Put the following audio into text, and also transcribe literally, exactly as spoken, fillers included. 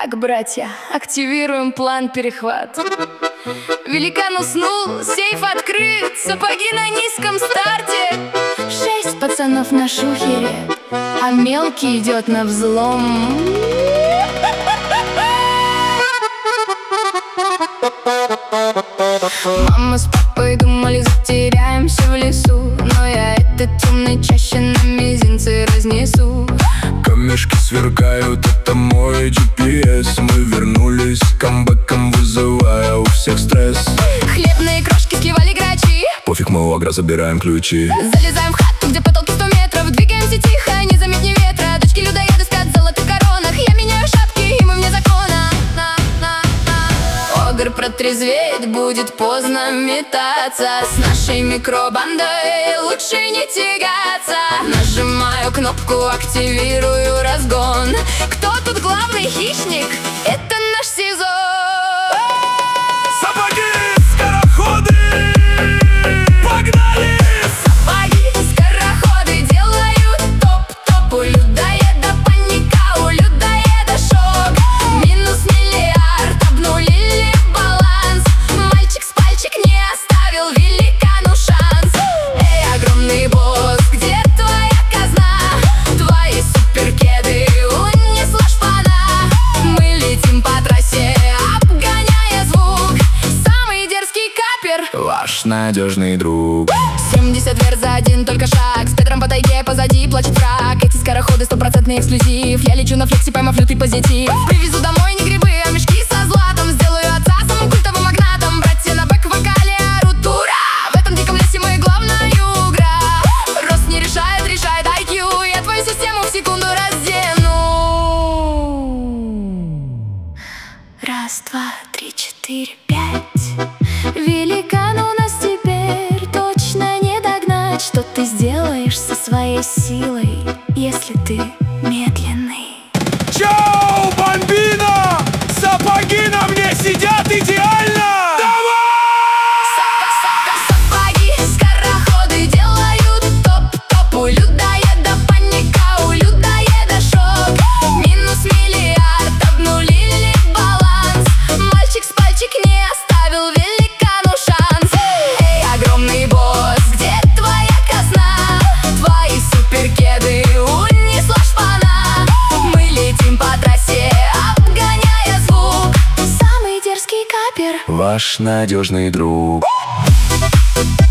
Так, братья, активируем план перехват. Великан уснул, сейф открыт, сапоги на низком старте. Шесть пацанов на шухере, а мелкий идет на взлом. Мама с папой думали, затеряемся в лесу, но я этот темный чаще на мизинце разнесу. Камешки сверкают, это мой джи пи эс. Мы вернулись камбэком, вызывая у всех стресс. Хлебные крошки склевали грачи. Пофиг, мы у агра забираем ключи. Залезаем в хату, где потолки сто метров. Двигаемся тихо, не заметь ни ветра. Дочки людоеды спят в золотых коронах. Я меняю шапки, и мы вне закона. На, на, на. Огр протрезветь, будет поздно метаться. С нашей микробандой лучше не тягаться. Нажимаю кнопку, активирую разгон. Кто тут главный хищник? Это наш сезон. Сапоги, скороходы, погнали! Сапоги, скороходы делают топ-топ. У людоеда паника, у людоеда шок. Минус миллиард, обнулили баланс. Мальчик с пальчик не оставил великану шанс. Эй, огромный босс, где твоя казна? Твои суперкеды унесла шпана. Мы летим по трассе, обгоняя звук. Самый дерзкий капер, Ваш надежный друг. семьдесят вверх за один только шаг. С Петром по тайге, позади плачет враг. Эти скороходы стопроцентный эксклюзив. Я лечу на флексе, поймав лютый позитив. Привезу домой не грибы, а мешки со златом. Сделаю отца самым культовым магнатом. Братья на бэк-вокале орут ура. В этом диком лесе мы главная игра. Рост не решает, решает ай кью. Я твою систему в секунду раздену. Раз, два, три, четыре, пять. Великан у нас теперь точно не догнать. Что ты сделаешь со своей силой, если ты медленный? Чао, бомбина! Сапоги на мне сидят идеально! Сапоги, скороходы делают топ-топ. У людоеда паника, у людоеда шок. Минус миллиард, обнулили баланс. Мальчик с пальчик не оставил великану шанс. Эй, огромный босс, где твоя казна? Твои суперкеды унесла шпана. Мы летим по трассе, обгоняя звук. Самый дерзкий капер, Ваш надежный друг.